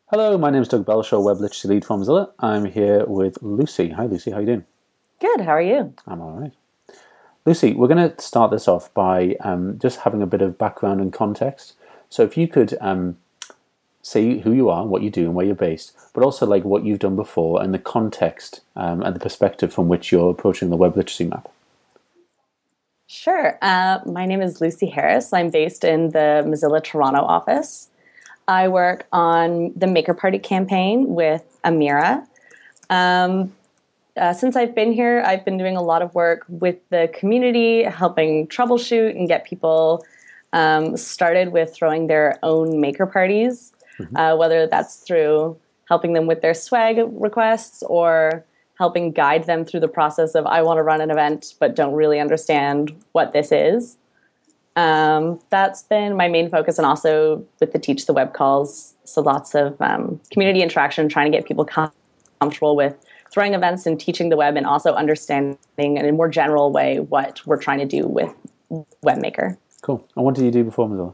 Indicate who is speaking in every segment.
Speaker 1: Hello, my name is Doug Belshaw, Web Literacy Lead for Mozilla. I'm here with Lucy. Hi, Lucy. How you doing?
Speaker 2: Good. How are you?
Speaker 1: I'm all right. Lucy, we're going to start this off by just having a bit of background and context. So if you could say who you are, what you do, and where you're based, but also like what you've done before and the context and the perspective from which you're approaching the Web Literacy Map.
Speaker 2: Sure. My name is Lucy Harris. I'm based in the Mozilla Toronto office. I work on the Maker Party campaign with Amira. Since I've been here, I've been doing a lot of work with the community, helping troubleshoot and get people started with throwing their own maker parties, whether that's through helping them with their swag requests or helping guide them through the process of I want to run an event but don't really understand what this is. That's been my main focus, and also with the Teach the Web calls. So lots of community interaction, trying to get people comfortable with throwing events and teaching the web, and also understanding in a more general way what we're trying to do with WebMaker.
Speaker 1: Cool. And what did you do before Mozilla?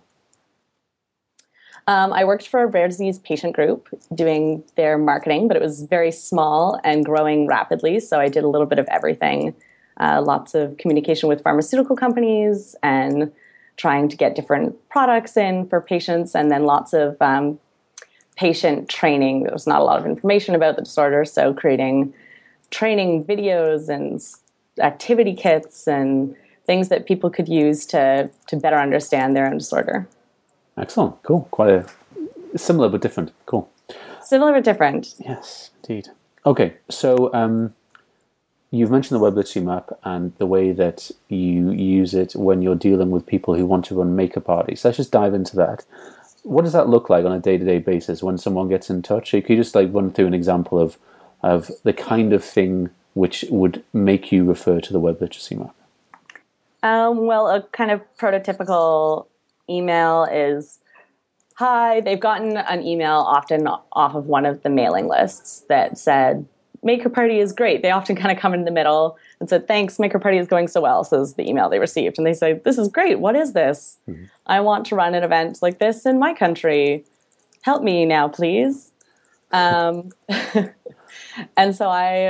Speaker 2: I worked for a rare disease patient group doing their marketing, but it was very small and growing rapidly. So I did a little bit of everything. Lots of communication with pharmaceutical companies and trying to get different products in for patients, and then lots of patient training. There was not a lot of information about the disorder, so creating training videos and activity kits and things that people could use to better understand their own disorder.
Speaker 1: Excellent. Cool. Quite a similar but different. Cool.
Speaker 2: Similar but different.
Speaker 1: Yes, indeed. Okay, so you've mentioned the Web Literacy Map and the way that you use it when you're dealing with people who want to run maker parties. Let's just dive into that. What does that look like on a day-to-day basis when someone gets in touch? Could you just like run through an example of the kind of thing which would make you refer to the Web Literacy Map?
Speaker 2: Well, a kind of prototypical email is, hi, they've gotten an email often off of one of the mailing lists that said, Maker Party is great. They often kind of come in the middle and said, thanks, Maker Party is going so well, says the email they received. And they say, this is great. What is this? Mm-hmm. I want to run an event like this in my country. Help me now, please. And so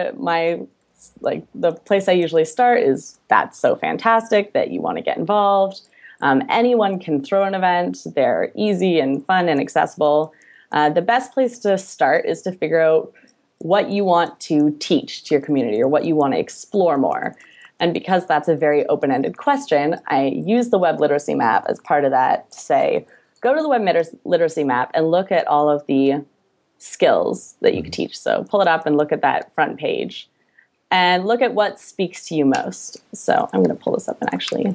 Speaker 2: the place I usually start is, that's so fantastic that you want to get involved. Anyone can throw an event. They're easy and fun and accessible. The best place to start is to figure out what you want to teach to your community or what you want to explore more. And because that's a very open-ended question, I use the Web Literacy Map as part of that to say, go to the Web Literacy Map and look at all of the skills that you could teach. So pull it up and look at that front page and look at what speaks to you most. So I'm going to pull this up and actually...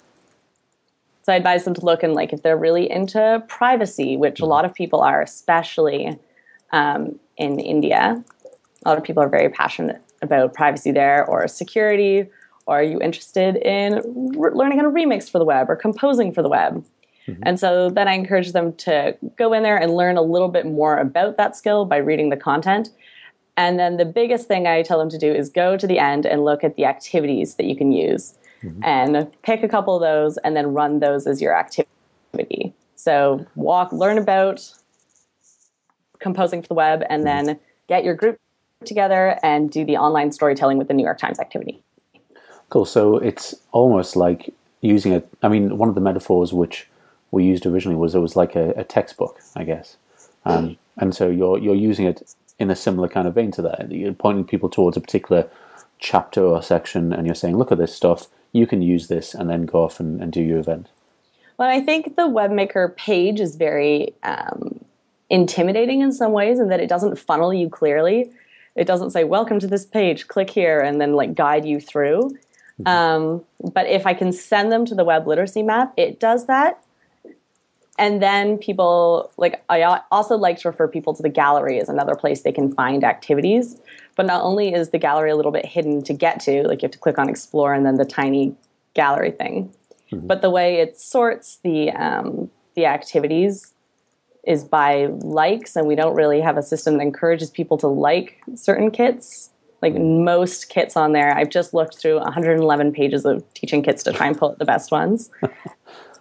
Speaker 2: So I advise them to look and if they're really into privacy, which a lot of people are, especially in India. A lot of people are very passionate about privacy there, or security, or are you interested in learning how to remix for the web or composing for the web? Mm-hmm. And so then I encourage them to go in there and learn a little bit more about that skill by reading the content. And then the biggest thing I tell them to do is go to the end and look at the activities that you can use. Mm-hmm. And pick a couple of those and then run those as your activity. So learn about composing for the web, and then get your group together and do the online storytelling with the New York Times activity.
Speaker 1: Cool. So it's almost like using it. I mean, one of the metaphors which we used originally was it was like a textbook, I guess. And so you're using it in a similar kind of vein to that. You're pointing people towards a particular chapter or section, and you're saying, look at this stuff. You can use this and then go off and do your event.
Speaker 2: Well, I think the WebMaker page is very intimidating in some ways, in that it doesn't funnel you clearly. It doesn't say, welcome to this page, click here, and then guide you through. Mm-hmm. But if I can send them to the Web Literacy Map, it does that. And then people, I also like to refer people to the gallery as another place they can find activities. But not only is the gallery a little bit hidden to get to, you have to click on Explore and then the tiny gallery thing. Mm-hmm. But the way it sorts the activities is by likes, and we don't really have a system that encourages people to like certain kits. Most kits on there, I've just looked through 111 pages of teaching kits to try and pull out the best ones.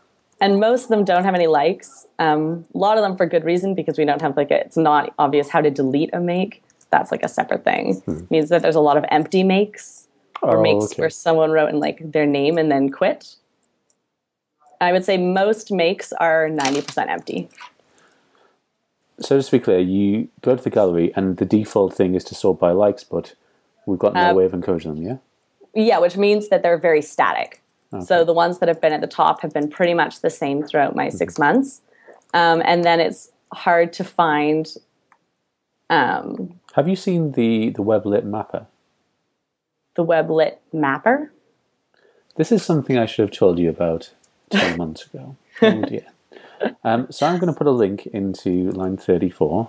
Speaker 2: And most of them don't have any likes. A lot of them for good reason, because we don't have it's not obvious how to delete a make. That's like a separate thing. It means that there's a lot of empty makes, or makes where someone wrote in like their name and then quit. I would say most makes are 90% empty.
Speaker 1: So just to be clear, you go to the gallery and the default thing is to sort by likes, but we've got no way of encouraging them, yeah?
Speaker 2: Yeah, which means that they're very static. Okay. So the ones that have been at the top have been pretty much the same throughout my 6 months. And then it's hard to find...
Speaker 1: have you seen the WebLit Mapper?
Speaker 2: The WebLit Mapper?
Speaker 1: This is something I should have told you about 2 months ago. Oh dear. So I'm going to put a link into line 34.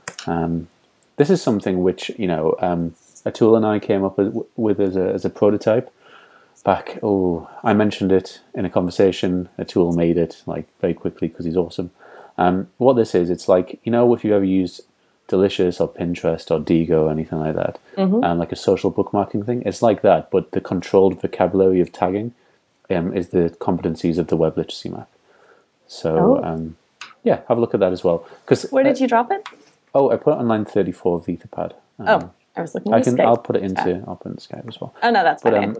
Speaker 1: This is something which, Atul and I came up with as a prototype back. I mentioned it in a conversation. Atul made it like very quickly because he's awesome. What this is, it's like, if you ever used Delicious or Pinterest or Diigo or anything like that, like a social bookmarking thing, it's like that, but the controlled vocabulary of tagging is the competencies of the web literacy map. So, have a look at that as well.
Speaker 2: Where did you drop it?
Speaker 1: I put it on line 34 of the Etherpad.
Speaker 2: I was looking at Skype.
Speaker 1: I'll put it into Skype as well.
Speaker 2: Oh, no, that's fine.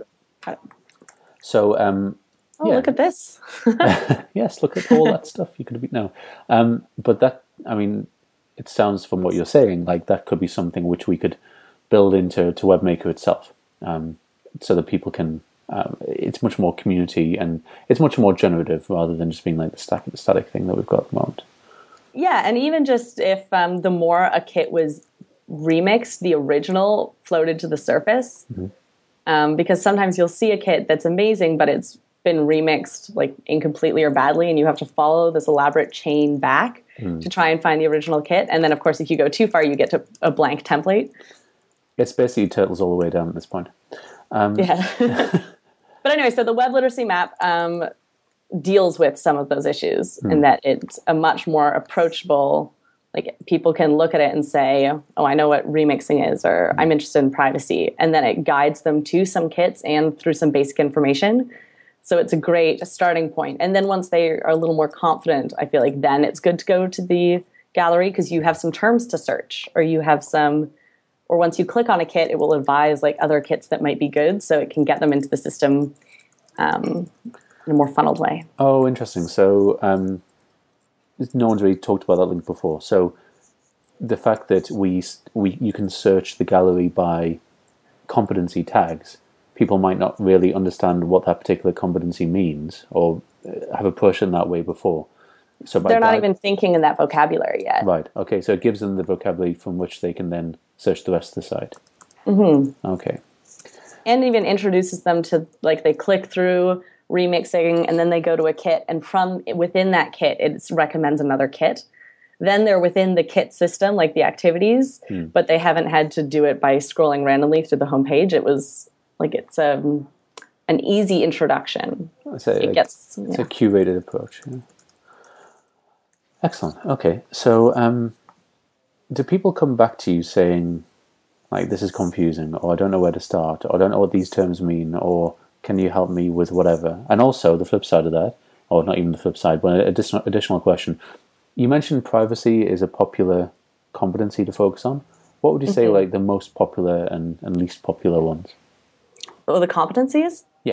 Speaker 1: So,
Speaker 2: look at this.
Speaker 1: Yes, look at all that stuff you could have... No. But that, it sounds from what you're saying like that could be something which we could build into WebMaker itself, so that people can... it's much more community and it's much more generative rather than just being like the static thing that we've got at the moment.
Speaker 2: Yeah, and even just if the more a kit was remixed, the original floated to the surface. Because sometimes you'll see a kit that's amazing, but it's been remixed like incompletely or badly, and you have to follow this elaborate chain back to try and find the original kit. And then, of course, if you go too far, you get to a blank template. It's
Speaker 1: basically Turtles all the way down at this point.
Speaker 2: Yeah. But anyway, so the web literacy map deals with some of those issues, in that it's a much more approachable, like people can look at it and say, oh, I know what remixing is, or I'm interested in privacy. And then it guides them to some kits and through some basic information. So it's a great starting point. And then once they are a little more confident, I feel like then it's good to go to the gallery, because you have some terms to search, or you have some... Or once you click on a kit, it will advise like other kits that might be good, so it can get them into the system in a more funneled way.
Speaker 1: Oh, interesting. So no one's really talked about that link before. So the fact that you can search the gallery by competency tags, people might not really understand what that particular competency means or have approached it that way before. So
Speaker 2: they're not even thinking in that vocabulary yet.
Speaker 1: Right. Okay. So it gives them the vocabulary from which they can then search the rest of the site. Okay.
Speaker 2: And even introduces them to, like, they click through remixing and then they go to a kit, and from within that kit, it recommends another kit. Then they're within the kit system, like the activities, but they haven't had to do it by scrolling randomly through the homepage. It was like it's an easy introduction.
Speaker 1: It's a curated approach. Yeah. Excellent. Okay. So do people come back to you saying, like, this is confusing, or I don't know where to start, or I don't know what these terms mean, or can you help me with whatever? And also the flip side of that, or not even the flip side, but an additional question. You mentioned privacy is a popular competency to focus on. What would you say like the most popular and least popular ones?
Speaker 2: Oh, the competencies?
Speaker 1: Yeah.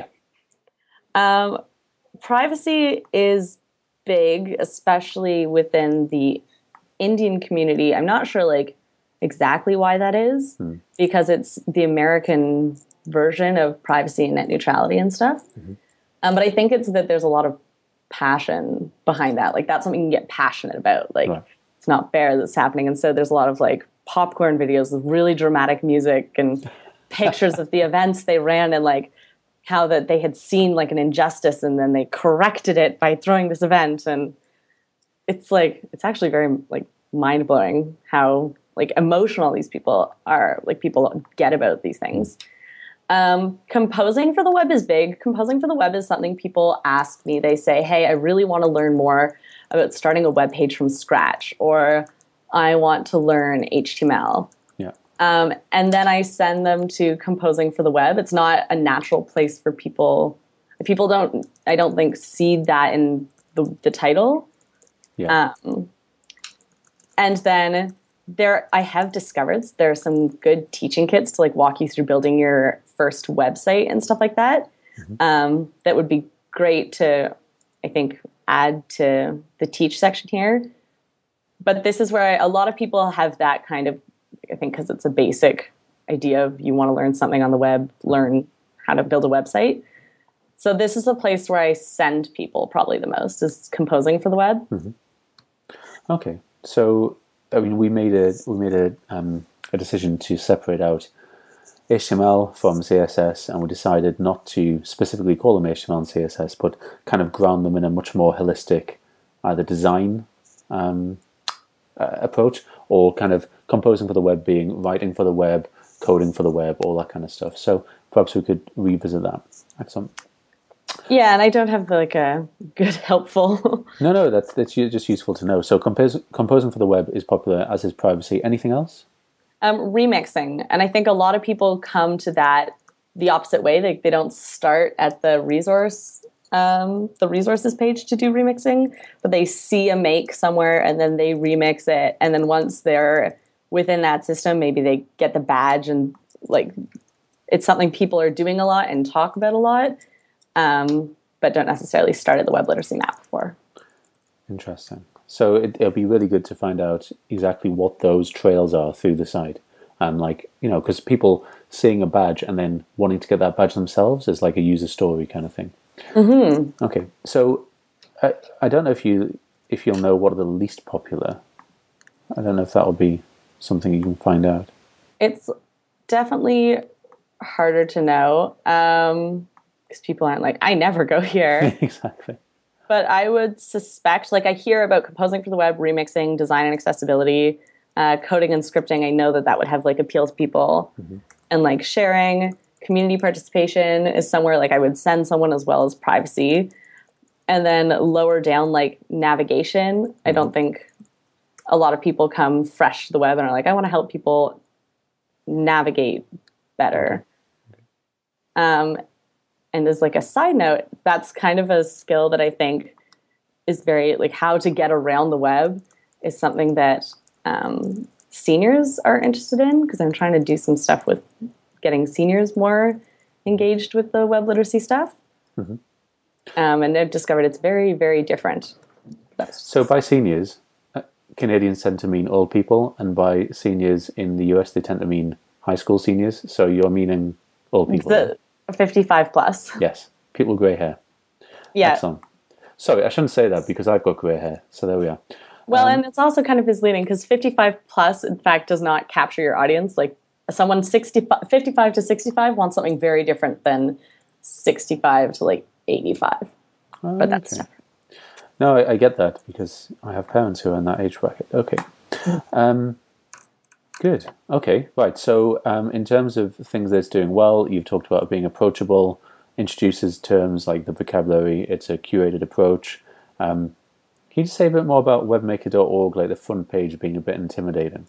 Speaker 2: Privacy is big, especially within the Indian community. I'm not sure like exactly why that is, because it's the American version of privacy and net neutrality and stuff. But I think it's that there's a lot of passion behind that. Like that's something you can get passionate about. Like it's not fair that's happening. And so there's a lot of like popcorn videos with really dramatic music and pictures of the events they ran, and like how that they had seen like an injustice and then they corrected it by throwing this event. And it's like, it's actually very like mind blowing how like emotional these people are, like people get about these things. Composing for the web is big. Composing for the web is something people ask me. They say, hey, I really want to learn more about starting a web page from scratch, or I want to learn HTML. And then I send them to Composing for the Web. It's not a natural place for people. People don't, I don't think, see that in the title.
Speaker 1: Yeah.
Speaker 2: And then I have discovered there are some good teaching kits to like walk you through building your first website and stuff like that. That would be great to, I think, add to the teach section here. But this is where a lot of people have that kind of, I think, because it's a basic idea of you want to learn something on the web, learn how to build a website. So this is a place where I send people probably the most, is composing for the web.
Speaker 1: Okay, so I mean, we made a decision to separate out HTML from CSS, and we decided not to specifically call them HTML and CSS, but kind of ground them in a much more holistic either design approach, or kind of composing for the web being writing for the web, coding for the web, all that kind of stuff. So perhaps we could revisit that. Excellent.
Speaker 2: Yeah, and I don't have like a good helpful.
Speaker 1: No, that's just useful to know. So composing for the web is popular, as is privacy. Anything else?
Speaker 2: Remixing, and I think a lot of people come to that the opposite way. They don't start at the resources page to do remixing, but they see a make somewhere and then they remix it, and then once they're within that system, maybe they get the badge, and like it's something people are doing a lot and talk about a lot. But don't necessarily start at the web literacy map before.
Speaker 1: Interesting. So it'll be really good to find out exactly what those trails are through the site. Like, because people seeing a badge and then wanting to get that badge themselves is like a user story kind of thing. Okay, so I don't know if you'll know what are the least popular. I don't know if that will be something you can find out.
Speaker 2: It's definitely harder to know. Because people aren't like, I never go here.
Speaker 1: Exactly.
Speaker 2: But I would suspect, like I hear about composing for the web, remixing, design and accessibility, coding and scripting. I know that would have like appeal to people. And like sharing, community participation is somewhere like I would send someone, as well as privacy. And then lower down, like navigation. I don't think a lot of people come fresh to the web and are like, I want to help people navigate better. And as like a side note, that's kind of a skill that I think is very like how to get around the web is something that seniors are interested in, because I'm trying to do some stuff with getting seniors more engaged with the web literacy stuff. And I've discovered it's very, very different.
Speaker 1: So by seniors, Canadians tend to mean old people, and by seniors in the US, they tend to mean high school seniors. So you're meaning old people.
Speaker 2: The 55 plus.
Speaker 1: Yes, people with grey hair.
Speaker 2: Yeah.
Speaker 1: Excellent. Sorry, I shouldn't say that because I've got grey hair. So there we are.
Speaker 2: Well, and it's also kind of misleading because 55 plus, in fact, does not capture your audience. Like someone 55 to 65 wants something very different than 65 to like 85. But that's
Speaker 1: okay. No, I get that because I have parents who are in that age bracket. Okay. Good. Okay. Right. So in terms of things that it's doing well, you've talked about it being approachable, introduces terms like the vocabulary, it's a curated approach. Can you just say a bit more about webmaker.org, like the front page being a bit intimidating?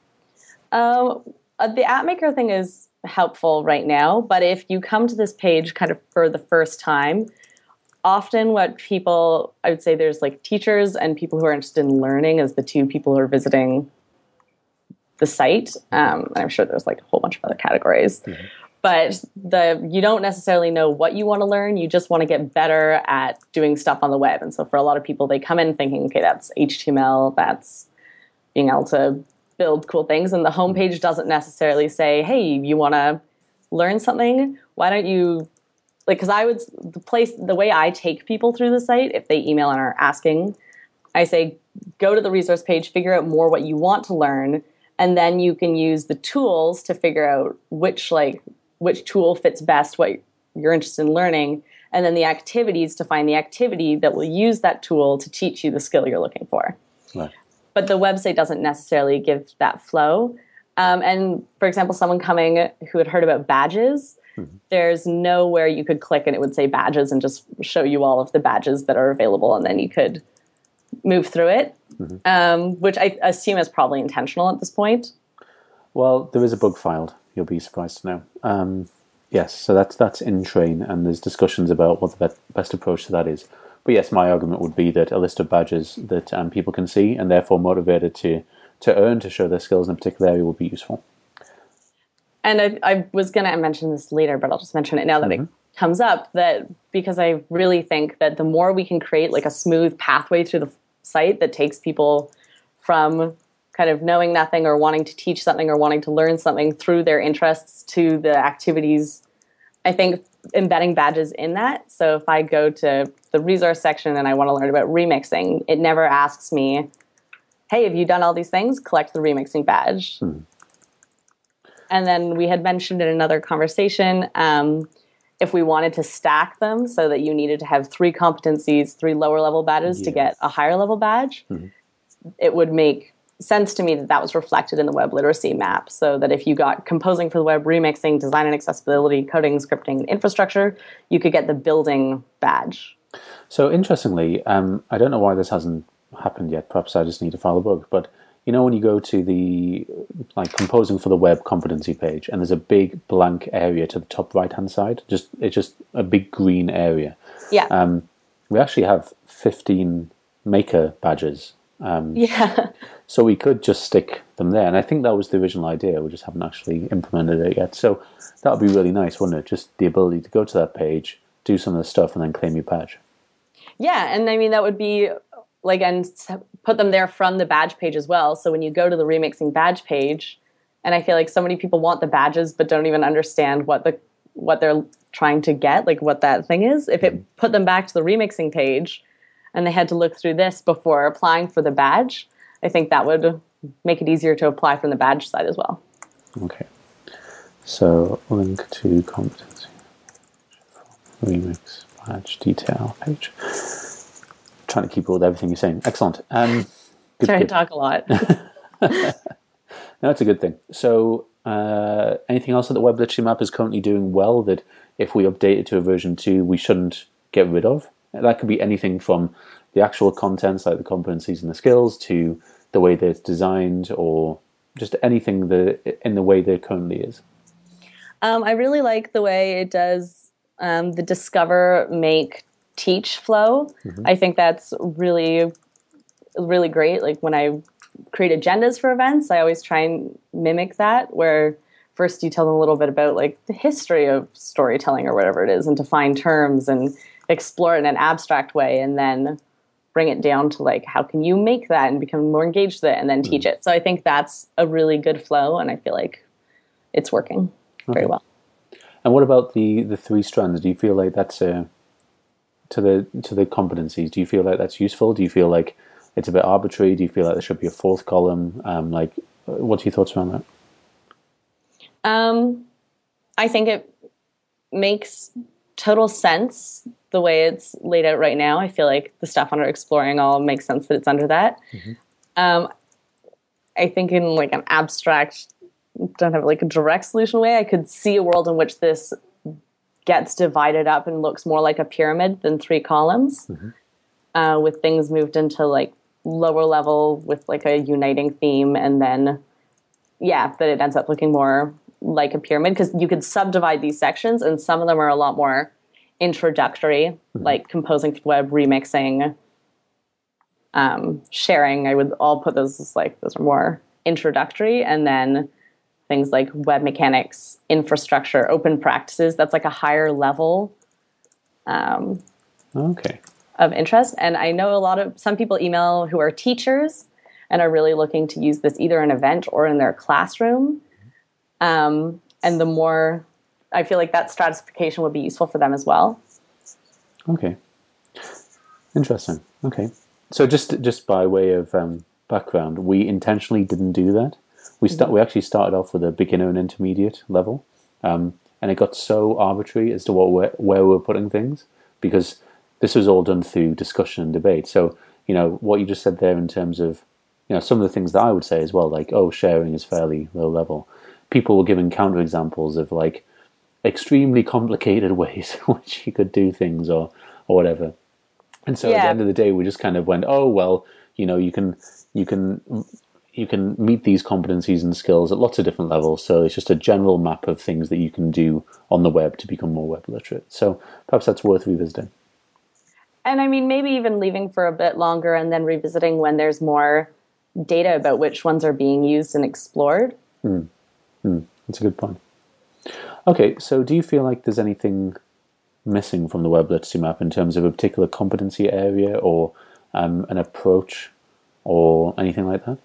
Speaker 2: The app maker thing is helpful right now, but if you come to this page kind of for the first time, often what people, I would say there's like teachers and people who are interested in learning as the two people who are visiting the site. And I'm sure there's like a whole bunch of other categories. But you don't necessarily know what you want to learn. You just want to get better at doing stuff on the web. And so for a lot of people, they come in thinking, okay, that's HTML, that's being able to build cool things. And the homepage doesn't necessarily say, hey, you want to learn something? Why don't you, like, because the way I take people through the site, if they email and are asking, I say, go to the resource page, figure out more what you want to learn, and then you can use the tools to figure out which tool fits best what you're interested in learning, and then the activities to find the activity that will use that tool to teach you the skill you're looking for.
Speaker 1: Right.
Speaker 2: But the website doesn't necessarily give that flow. And for example, someone coming who had heard about badges, there's nowhere you could click and it would say badges and just show you all of the badges that are available, and then you could move through it, which I assume is probably intentional at this point.
Speaker 1: Well, there is a bug filed. You'll be surprised to know. Yes, so that's in train, and there's discussions about what the best approach to that is. But yes, my argument would be that a list of badges that people can see and therefore motivated to earn, to show their skills in a particular area, would be useful.
Speaker 2: And I was going to mention this later, but I'll just mention it now that it comes up, that because I really think that the more we can create like a smooth pathway through the site that takes people from kind of knowing nothing or wanting to teach something or wanting to learn something through their interests to the activities, I think embedding badges in that. So if I go to the resource section and I want to learn about remixing, it never asks me, hey, have you done all these things? Collect the remixing badge. And then we had mentioned in another conversation, if we wanted to stack them so that you needed to have 3 competencies, 3 lower level badges to get a higher level badge, it would make sense to me that that was reflected in the web literacy map. So that if you got composing for the web, remixing, design and accessibility, coding, scripting, and infrastructure, you could get the building badge.
Speaker 1: So interestingly, I don't know why this hasn't happened yet. Perhaps I just need to file a bug. But you know, when you go to the composing for the web competency page, and there's a big blank area to the top right hand side, it's just a big green area.
Speaker 2: Yeah.
Speaker 1: We actually have 15 maker badges.
Speaker 2: Yeah.
Speaker 1: So we could just stick them there, and I think that was the original idea. We just haven't actually implemented it yet. So that would be really nice, wouldn't it? Just the ability to go to that page, do some of the stuff, and then claim your badge.
Speaker 2: Yeah, and I mean that would be like, and put them there from the badge page as well. So when you go to the remixing badge page, and I feel like so many people want the badges but don't even understand what they're trying to get, like what that thing is. If it put them back to the remixing page, and they had to look through this before applying for the badge, I think that would make it easier to apply from the badge side as well.
Speaker 1: Okay. So link to competency remix badge detail page. Trying to keep up with everything you're saying. Excellent. Trying
Speaker 2: to talk a lot.
Speaker 1: No, it's a good thing. So anything else that the Web Literacy Map is currently doing well that if we update it to a version 2, we shouldn't get rid of? That could be anything from the actual contents, like the competencies and the skills, to the way that it's designed, or just anything in the way that it currently is.
Speaker 2: I really like the way it does the discover, make, teach flow. I think that's really, really great. Like when I create agendas for events, I always try and mimic that, where first you tell them a little bit about like the history of storytelling or whatever it is, and define terms and explore it in an abstract way, and then bring it down to like, how can you make that and become more engaged with it, and then teach it. So I think that's a really good flow, and I feel like it's working very well.
Speaker 1: And what about the 3 strands? Do you feel like that's to the competencies? Do you feel like that's useful? Do you feel like it's a bit arbitrary? Do you feel like there should be a 4th column? What's your thoughts around that?
Speaker 2: I think it makes total sense the way it's laid out right now. I feel like the stuff under exploring all makes sense that it's under that. I think in like an abstract, don't have like a direct solution way, I could see a world in which this gets divided up and looks more like a pyramid than 3 columns, with things moved into like lower level with like a uniting theme, and then that it ends up looking more like a pyramid, because you could subdivide these sections, and some of them are a lot more introductory, like composing for the web, remixing, sharing. I would all put those as like, those are more introductory, and then things like web mechanics, infrastructure, open practices, that's like a higher level of interest. And I know some people email who are teachers and are really looking to use this either in an event or in their classroom. And the more, I feel like that stratification would be useful for them as well.
Speaker 1: Okay. Interesting. Okay. So just by way of background, we intentionally didn't do that. We actually started off with a beginner and intermediate level, and it got so arbitrary as to where we're putting things, because this was all done through discussion and debate. So, what you just said there in terms of, some of the things that I would say as well, like, sharing is fairly low level. People were giving counterexamples of like extremely complicated ways in which you could do things or whatever. And so at the end of the day, we just kind of went, you can meet these competencies and skills at lots of different levels. So it's just a general map of things that you can do on the web to become more web literate. So perhaps that's worth revisiting.
Speaker 2: And I mean, maybe even leaving for a bit longer and then revisiting when there's more data about which ones are being used and explored.
Speaker 1: That's a good point. Okay, so do you feel like there's anything missing from the web literacy map in terms of a particular competency area or an approach or anything like that?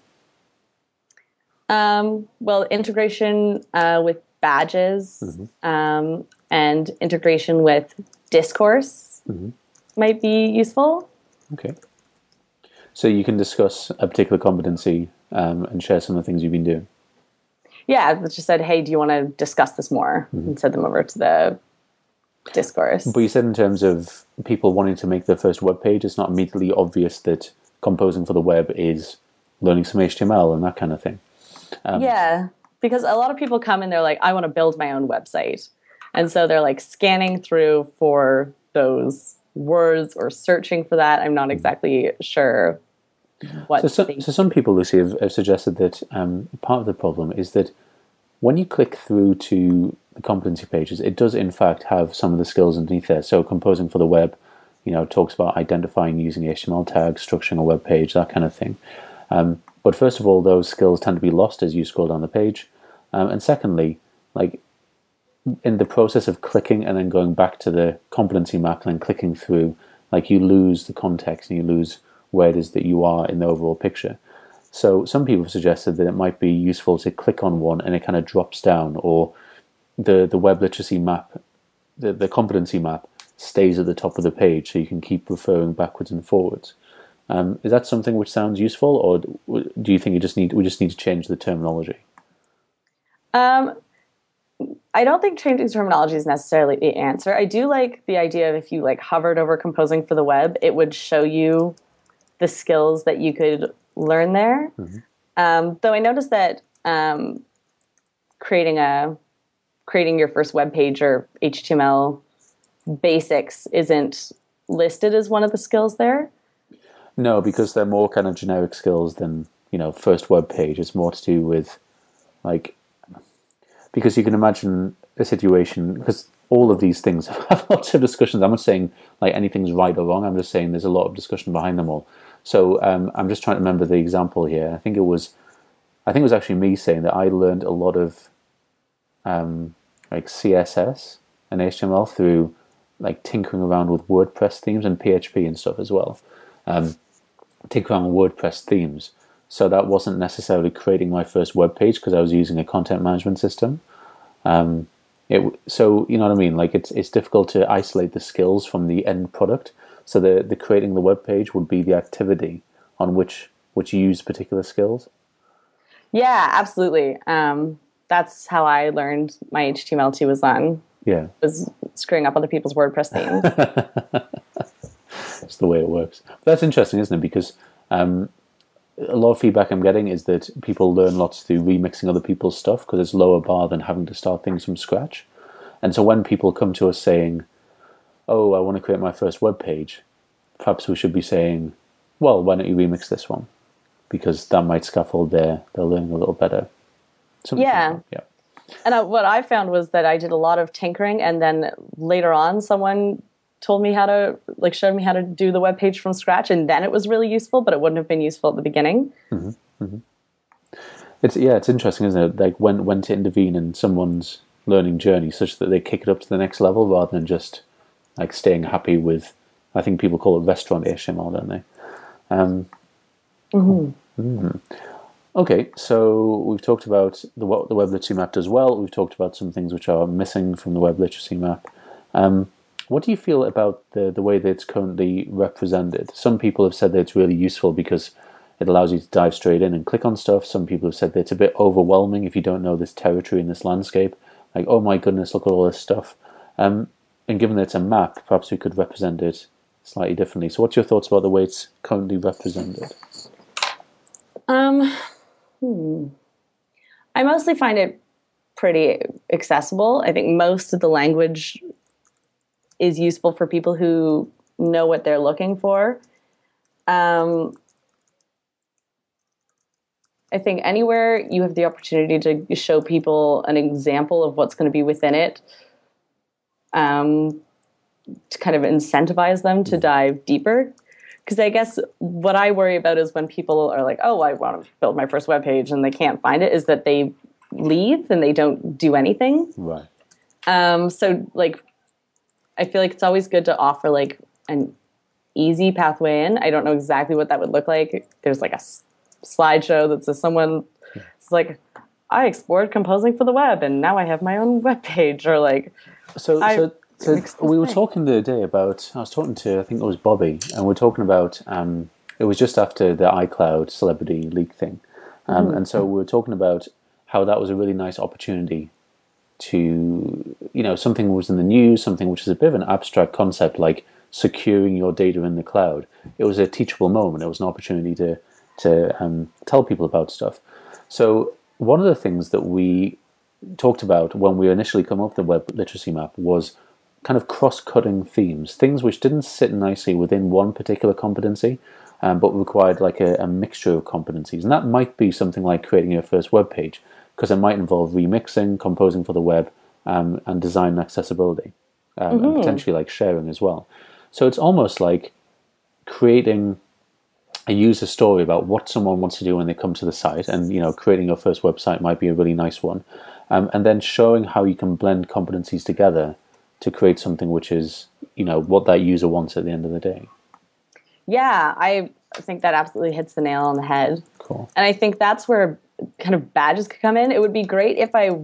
Speaker 2: Well, integration with badges and integration with discourse might be useful.
Speaker 1: Okay. So you can discuss a particular competency and share some of the things you've been doing.
Speaker 2: Yeah, I just said, hey, do you want to discuss this more? And send them over to the discourse.
Speaker 1: But you said in terms of people wanting to make their first web page, it's not immediately obvious that composing for the web is learning some HTML and that kind of thing.
Speaker 2: Yeah, because a lot of people come and they're like, I want to build my own website. And so they're like scanning through for those words or searching for that. I'm not exactly sure what.
Speaker 1: So some people, Lucy, have suggested that part of the problem is that when you click through to the competency pages, it does in fact have some of the skills underneath there. So composing for the web, talks about identifying using HTML tags, structuring a web page, that kind of thing. But first of all, those skills tend to be lost as you scroll down the page. And secondly, like in the process of clicking and then going back to the competency map and then clicking through, like you lose the context and you lose where it is that you are in the overall picture. So some people have suggested that it might be useful to click on one and it kind of drops down, or the web literacy map, the competency map stays at the top of the page so you can keep referring backwards and forwards. Is that something which sounds useful, or do you think we just need to change the terminology?
Speaker 2: I don't think changing terminology is necessarily the answer. I do like the idea of if you like hovered over composing for the web, it would show you the skills that you could learn there. Though I noticed that creating your first web page or HTML basics isn't listed as one of the skills there.
Speaker 1: No, because they're more kind of generic skills than, first web page. It's more to do with, like, because you can imagine a situation, because all of these things have lots of discussions. I'm not saying, like, anything's right or wrong. I'm just saying there's a lot of discussion behind them all. So I'm just trying to remember the example here. I think it was actually me saying that I learned a lot of, like, CSS and HTML through, like, tinkering around with WordPress themes and PHP and stuff as well. Tinker around with WordPress themes. So that wasn't necessarily creating my first web page because I was using a content management system. So you know what I mean? Like it's difficult to isolate the skills from the end product. So the creating the web page would be the activity on which you use particular skills.
Speaker 2: Yeah, absolutely. That's how I learned my HTML2 was screwing up other people's WordPress themes.
Speaker 1: It's the way it works. But that's interesting, isn't it? Because a lot of feedback I'm getting is that people learn lots through remixing other people's stuff because it's lower bar than having to start things from scratch. And so when people come to us saying, oh, I want to create my first web page, perhaps we should be saying, well, why don't you remix this one? Because that might scaffold their learning a little better. Something
Speaker 2: yeah.
Speaker 1: Yeah.
Speaker 2: And what I found was that I did a lot of tinkering, and then later on someone showed me how to do the web page from scratch, and then it was really useful, but it wouldn't have been useful at the beginning.
Speaker 1: It's interesting, isn't it? Like when to intervene in someone's learning journey such that they kick it up to the next level rather than just like staying happy with, I think people call it restaurant HTML, don't they? Okay, so we've talked about what the web literacy map does well. We've talked about some things which are missing from the web literacy map. What do you feel about the way that it's currently represented? Some people have said that it's really useful because it allows you to dive straight in and click on stuff. Some people have said that it's a bit overwhelming if you don't know this territory and this landscape. Like, oh my goodness, look at all this stuff. And given that it's a map, perhaps we could represent it slightly differently. So what's your thoughts about the way it's currently represented?
Speaker 2: I mostly find it pretty accessible. I think most of the language is useful for people who know what they're looking for. I think anywhere you have the opportunity to show people an example of what's going to be within it, to kind of incentivize them to dive deeper. Because I guess what I worry about is when people are like, oh, I want to build my first webpage and they can't find it, is that they leave and they don't do anything.
Speaker 1: Right.
Speaker 2: So like, I feel like it's always good to offer like an easy pathway in. I don't know exactly what that would look like. There's like a slideshow that says someone, it's like, I explored composing for the web and now I have my own webpage, or like,
Speaker 1: So we were talking the other day about, I was talking to, I think it was Bobby, and we were talking about, it was just after the iCloud celebrity leak thing. And so we were talking about how that was a really nice opportunity to, something was in the news, something which is a bit of an abstract concept, like securing your data in the cloud. It was a teachable moment. It was an opportunity to tell people about stuff. So one of the things that we talked about when we initially come up with the web literacy map was kind of cross-cutting themes, things which didn't sit nicely within one particular competency, but required like a mixture of competencies. And that might be something like creating your first web page, because it might involve remixing, composing for the web, and design and accessibility, and potentially like sharing as well. So it's almost like creating a user story about what someone wants to do when they come to the site, and creating your first website might be a really nice one, and then showing how you can blend competencies together to create something which is what that user wants at the end of the day.
Speaker 2: Yeah, I think that absolutely hits the nail on the head.
Speaker 1: Cool.
Speaker 2: And I think that's where kind of badges could come in. It would be great if I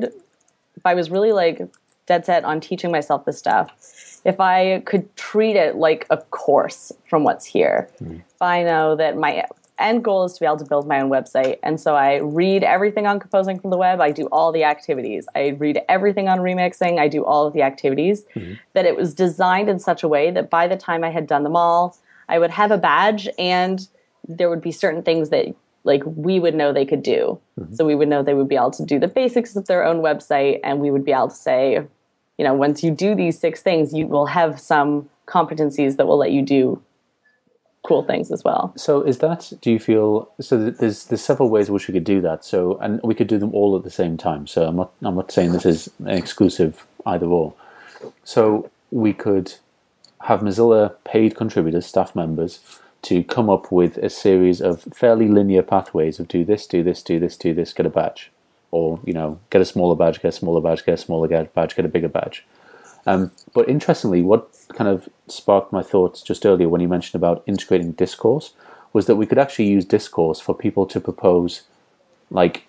Speaker 2: was really like dead set on teaching myself this stuff, if I could treat it like a course from what's here. If I know that my end goal is to be able to build my own website, and so I read everything on composing from the web, I do all the activities. I read everything on remixing, I do all of the activities. That it was designed in such a way that by the time I had done them all, I would have a badge, and there would be certain things that like we would know they could do. So we would know they would be able to do the basics of their own website, and we would be able to say, once you do these 6 things, you will have some competencies that will let you do cool things as well.
Speaker 1: So do you feel, so there's several ways in which we could do that. So, and we could do them all at the same time. So I'm not saying this is an exclusive either or. So we could have Mozilla paid contributors, staff members, to come up with a series of fairly linear pathways of do this, do this, do this, do this, get a badge. Or, get a smaller badge, get a smaller badge, get a smaller badge, get a bigger badge. But interestingly, what kind of sparked my thoughts just earlier when you mentioned about integrating discourse was that we could actually use discourse for people to propose like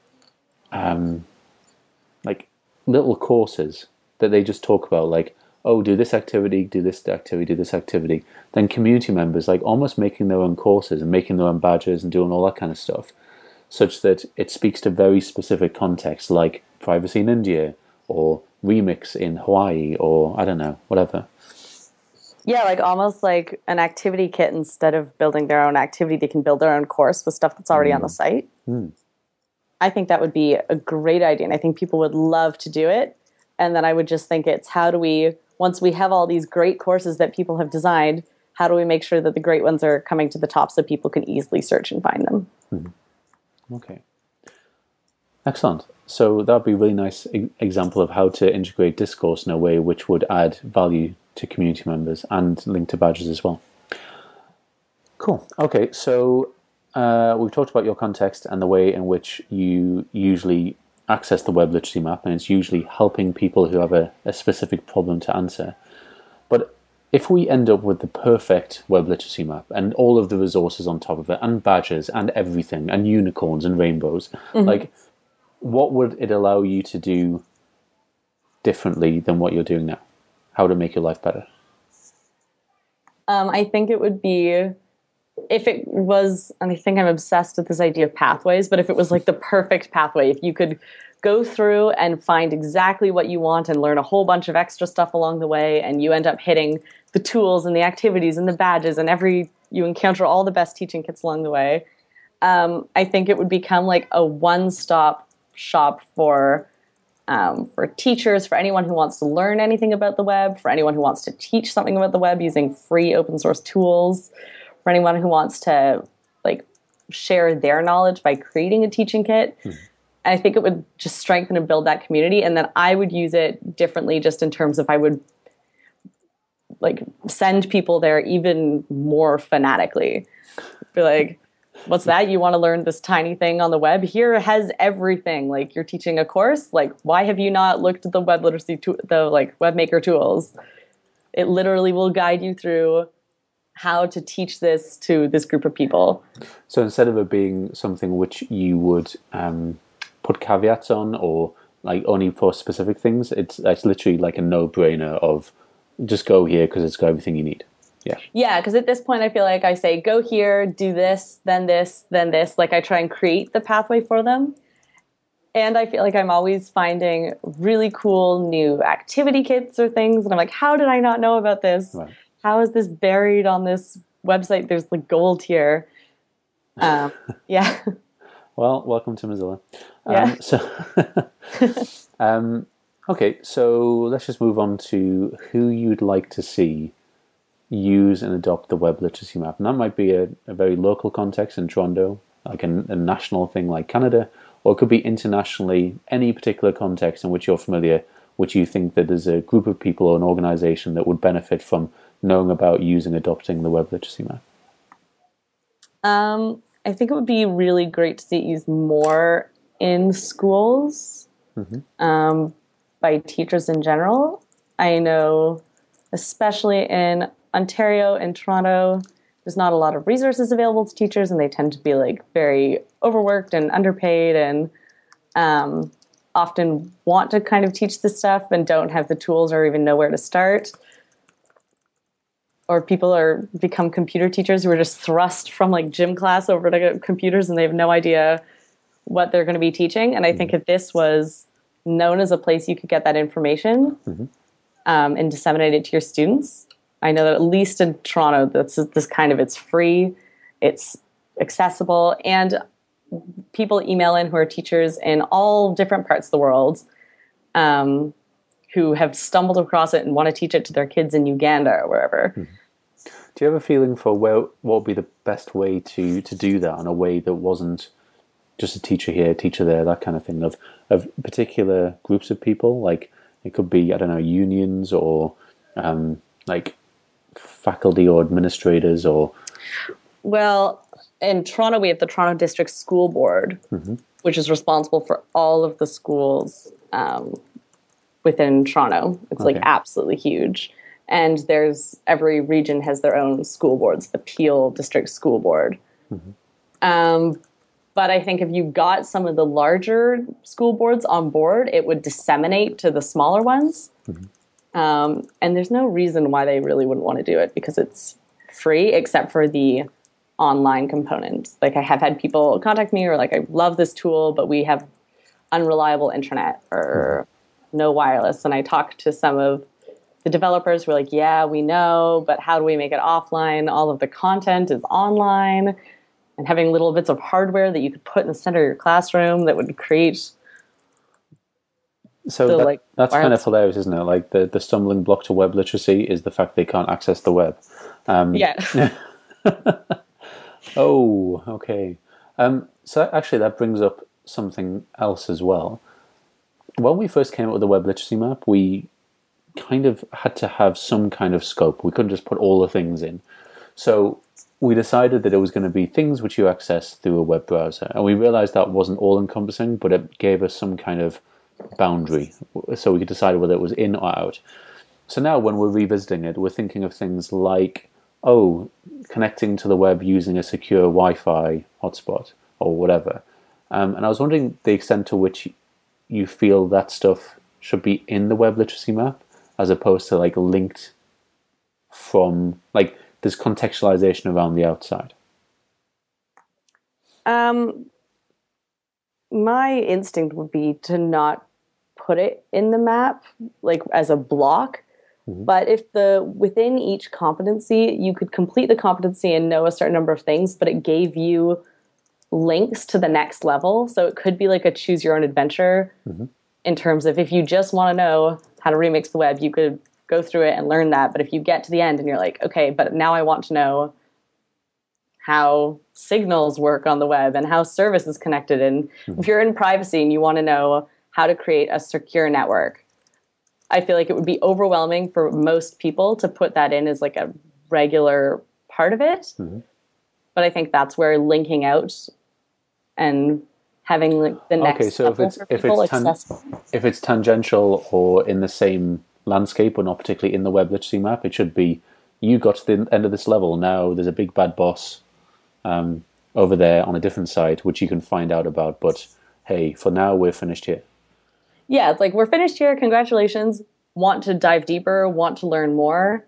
Speaker 1: little courses that they just talk about, like, oh, do this activity, do this activity, do this activity. Then community members like almost making their own courses and making their own badges and doing all that kind of stuff, such that it speaks to very specific contexts like privacy in India or remix in Hawaii, or I don't know, whatever.
Speaker 2: Yeah, like almost like an activity kit. Instead of building their own activity, they can build their own course with stuff that's already on the site. I think that would be a great idea, and I think people would love to do it. And then I would just think it's how do we, once we have all these great courses that people have designed, how do we make sure that the great ones are coming to the top so people can easily search and find them?
Speaker 1: Okay. Excellent. So that would be a really nice example of how to integrate discourse in a way which would add value to community members and link to badges as well. Cool. Okay, so we've talked about your context and the way in which you usually access the web literacy map, and it's usually helping people who have a specific problem to answer. But if we end up with the perfect web literacy map and all of the resources on top of it, and badges and everything, and unicorns and rainbows, like, what would it allow you to do differently than what you're doing now? How to make your life better?
Speaker 2: I think it would be, if it was, and I think I'm obsessed with this idea of pathways, but if it was like the perfect pathway, if you could go through and find exactly what you want and learn a whole bunch of extra stuff along the way, and you end up hitting the tools and the activities and the badges, and you encounter all the best teaching kits along the way, I think it would become like a one-stop shop for teachers, for anyone who wants to learn anything about the web, for anyone who wants to teach something about the web using free open source tools, for anyone who wants to like share their knowledge by creating a teaching kit. And I think it would just strengthen and build that community. And then I would use it differently, just in terms of I would like send people there even more fanatically. Be like, what's that? You want to learn this tiny thing on the web? Here has everything. Like, you're teaching a course. Like, why have you not looked at the web literacy the like webmaker tools? It literally will guide you through how to teach this to this group of people.
Speaker 1: So instead of it being something which you would put caveats on, or like only for specific things, it's literally like a no-brainer of just go here because it's got everything you need.
Speaker 2: Yeah, because at this point I feel like I say, go here, do this, then this, then this. Like, I try and create the pathway for them. And I feel like I'm always finding really cool new activity kits or things. And I'm like, how did I not know about this?
Speaker 1: Right.
Speaker 2: How is this buried on this website? There's like gold here. Yeah.
Speaker 1: Well, welcome to Mozilla.
Speaker 2: Yeah.
Speaker 1: Okay, so let's just move on to who you'd like to see use and adopt the web literacy map. And that might be a very local context in Toronto, like a national thing like Canada, or it could be internationally, any particular context in which you're familiar, which you think that there's a group of people or an organization that would benefit from knowing about using, adopting the web literacy map.
Speaker 2: I think it would be really great to see it used more in schools, by teachers in general. I know, especially in Ontario and Toronto, there's not a lot of resources available to teachers, and they tend to be like very overworked and underpaid, and often want to kind of teach this stuff and don't have the tools or even know where to start. Or people become computer teachers who are just thrust from like gym class over to computers, and they have no idea what they're going to be teaching. And I think if this was known as a place you could get that information and disseminate it to your students, I know that at least in Toronto, this kind of, it's free, it's accessible, and people email in who are teachers in all different parts of the world who have stumbled across it and want to teach it to their kids in Uganda or wherever.
Speaker 1: Do you have a feeling for what would be the best way to do that in a way that wasn't just a teacher here, teacher there, that kind of thing, of particular groups of people? Like, it could be, I don't know, unions or like faculty or administrators or...
Speaker 2: Well, in Toronto, we have the Toronto District School Board, which is responsible for all of the schools within Toronto. It's like absolutely huge. And every region has their own school boards, the Peel District School Board. But I think if you got some of the larger school boards on board, it would disseminate to the smaller ones. And there's no reason why they really wouldn't want to do it, because it's free, except for the online component. Like, I have had people contact me or like, I love this tool, but we have unreliable internet or no wireless. And I talked to some of the developers who were like, yeah, we know, but how do we make it offline? All of the content is online. And having little bits of hardware that you could put in the center of your classroom that would create...
Speaker 1: So that's kind of hilarious, isn't it? Like, the stumbling block to web literacy is the fact they can't access the web.
Speaker 2: Yeah.
Speaker 1: Oh, okay. So actually that brings up something else as well. When we first came up with the web literacy map, we kind of had to have some kind of scope. We couldn't just put all the things in. So we decided that it was going to be things which you access through a web browser. And we realized that wasn't all-encompassing, but it gave us some kind of boundary, so we could decide whether it was in or out. So now when we're revisiting it, we're thinking of things like, connecting to the web using a secure Wi-Fi hotspot or whatever. And I was wondering the extent to which you feel that stuff should be in the web literacy map, as opposed to like linked from, like, there's contextualization around the outside.
Speaker 2: My instinct would be to not put it in the map, like as a block. But if within each competency, you could complete the competency and know a certain number of things, but it gave you links to the next level. So it could be like a choose your own adventure in terms of, if you just want to know how to remix the web, you could go through it and learn that. But if you get to the end and you're like, okay, but now I want to know how signals work on the web and how service is connected. And if you're in privacy and you want to know how to create a secure network, I feel like it would be overwhelming for most people to put that in as like a regular part of it.
Speaker 1: Mm-hmm.
Speaker 2: But I think that's where linking out and having like the next
Speaker 1: Okay, so
Speaker 2: level for people accessible.
Speaker 1: if it's tangential or in the same landscape or not particularly in the web literacy map, it should be you got to the end of this level. Now there's a big bad boss over there on a different side, which you can find out about. But hey, for now we're finished here.
Speaker 2: Yeah, it's like we're finished here. Congratulations. Want to dive deeper, want to learn more,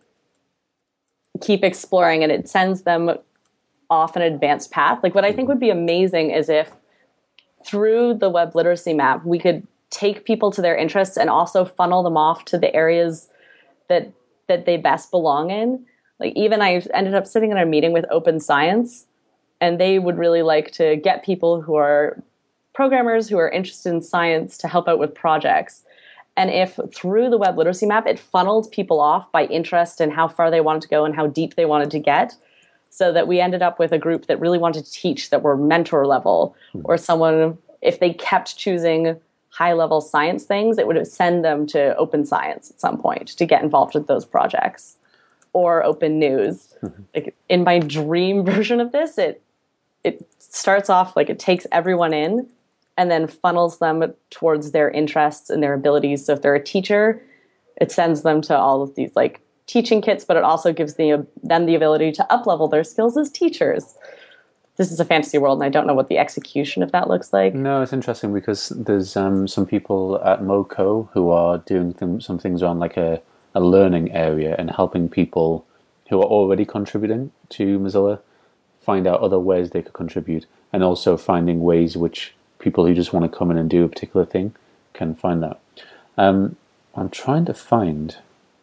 Speaker 2: keep exploring, and it sends them off an advanced path. Like what I think would be amazing is if through the web literacy map, we could take people to their interests and also funnel them off to the areas that they best belong in. Like even I ended up sitting in a meeting with Open Science, and they would really like to get people who are programmers who are interested in science to help out with projects. And if through the web literacy map, it funneled people off by interest and how far they wanted to go and how deep they wanted to get, so that we ended up with a group that really wanted to teach, that were mentor level, or someone, if they kept choosing high level science things, it would send them to Open Science at some point to get involved with those projects, or Open News. Like in my dream version of this, it starts off like it takes everyone in and then funnels them towards their interests and their abilities. So if they're a teacher, it sends them to all of these like teaching kits, but it also gives them the ability to up-level their skills as teachers. This is a fantasy world, and I don't know what the execution of that looks like.
Speaker 1: No, it's interesting because there's some people at MoCo who are doing some things around like a learning area and helping people who are already contributing to Mozilla find out other ways they could contribute, and also finding ways which people who just want to come in and do a particular thing can find that. I'm trying to find...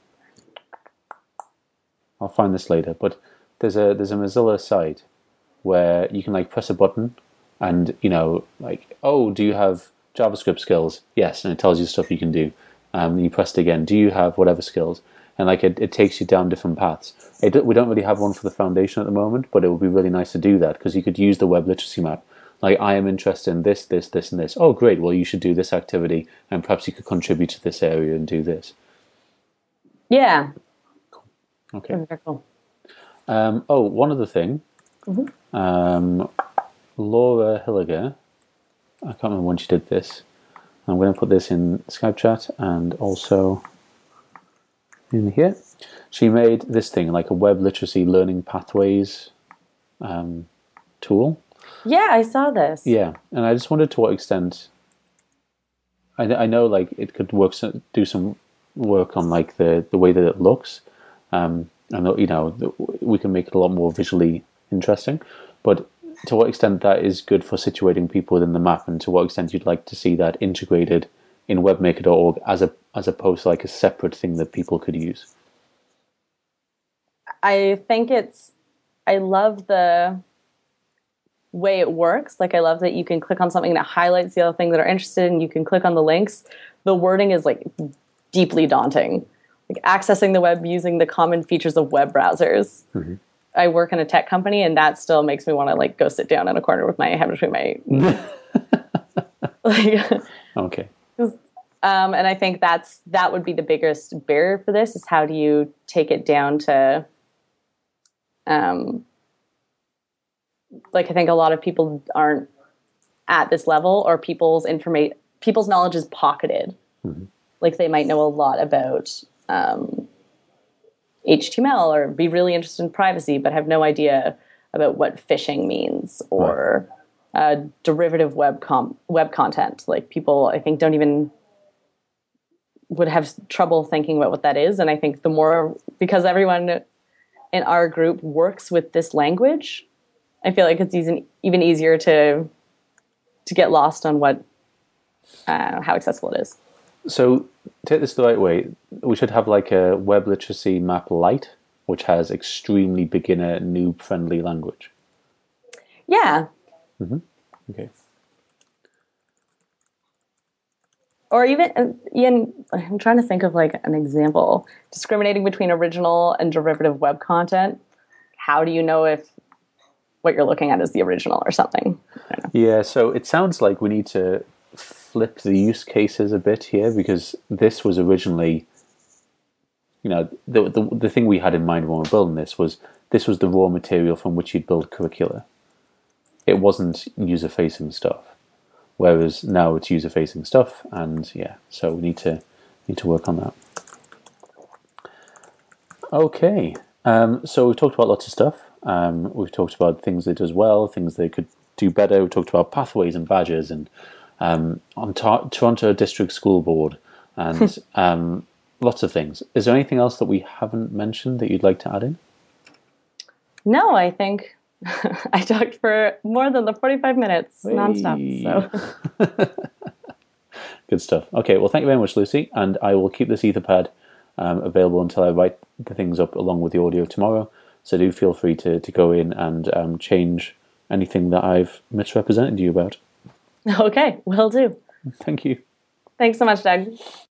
Speaker 1: I'll find this later, but there's a Mozilla site where you can like press a button and, you know, like, oh, do you have JavaScript skills? Yes, and it tells you stuff you can do. And you press it again. Do you have whatever skills? And like it takes you down different paths. We don't really have one for the foundation at the moment, but it would be really nice to do that because you could use the web literacy map. Like, I am interested in this, this, this, and this. Oh, great. Well, you should do this activity, and perhaps you could contribute to this area and do this.
Speaker 2: Yeah.
Speaker 1: Okay.
Speaker 2: Very cool.
Speaker 1: One other thing. Mm-hmm. Laura Hilliger, I can't remember when she did this. I'm going to put this in Skype chat and also in here. She made this thing, like a web literacy learning pathways tool.
Speaker 2: Yeah, I saw this.
Speaker 1: Yeah, and I just wondered to what extent... I know like it could do some work on like the way that it looks. And you know, we can make it a lot more visually interesting, but to what extent that is good for situating people within the map, and to what extent you'd like to see that integrated in webmaker.org as opposed to like a separate thing that people could use.
Speaker 2: I think I love the way it works. Like, I love that you can click on something that highlights the other thing that are interested in, and you can click on the links. The wording is like deeply daunting. Like accessing the web using the common features of web browsers. Mm-hmm. I work in a tech company, and that still makes me want to like go sit down in a corner with my head between my knees.
Speaker 1: Okay.
Speaker 2: And I think that would be the biggest barrier for this, is how do you take it down to, like, I think a lot of people aren't at this level, or people's knowledge is pocketed. Mm-hmm. Like, they might know a lot about HTML or be really interested in privacy, but have no idea about what phishing means, or derivative web content. Like, people, I think, don't even would have trouble thinking about what that is. And I think the more, because everyone in our group works with this language, I feel like it's even easier to get lost on what how accessible it is.
Speaker 1: So, take this the right way, we should have like a web literacy map light, which has extremely beginner, noob-friendly language.
Speaker 2: Yeah.
Speaker 1: Mm-hmm. Okay.
Speaker 2: Or even, Ian, I'm trying to think of like an example. Discriminating between original and derivative web content. How do you know if what you're looking at is the original or something? I don't know.
Speaker 1: Yeah, so it sounds like we need to flip the use cases a bit here, because this was originally, the thing we had in mind when we were building this was the raw material from which you'd build curricula. It wasn't user-facing stuff, whereas now it's user-facing stuff, and so we need to work on that. Okay, so we've talked about lots of stuff. We've talked about things that it does well, things that it could do better. We've talked about pathways and badges, and on Toronto District School Board, and lots of things. Is there anything else that we haven't mentioned that you'd like to add in?
Speaker 2: No, I think I talked for more than the 45 minutes nonstop. So.
Speaker 1: Good stuff. Okay, well, thank you very much, Lucy, and I will keep this Etherpad available until I write the things up along with the audio tomorrow. So do feel free to go in and change anything that I've misrepresented you about.
Speaker 2: Okay, will do.
Speaker 1: Thank you.
Speaker 2: Thanks so much, Doug.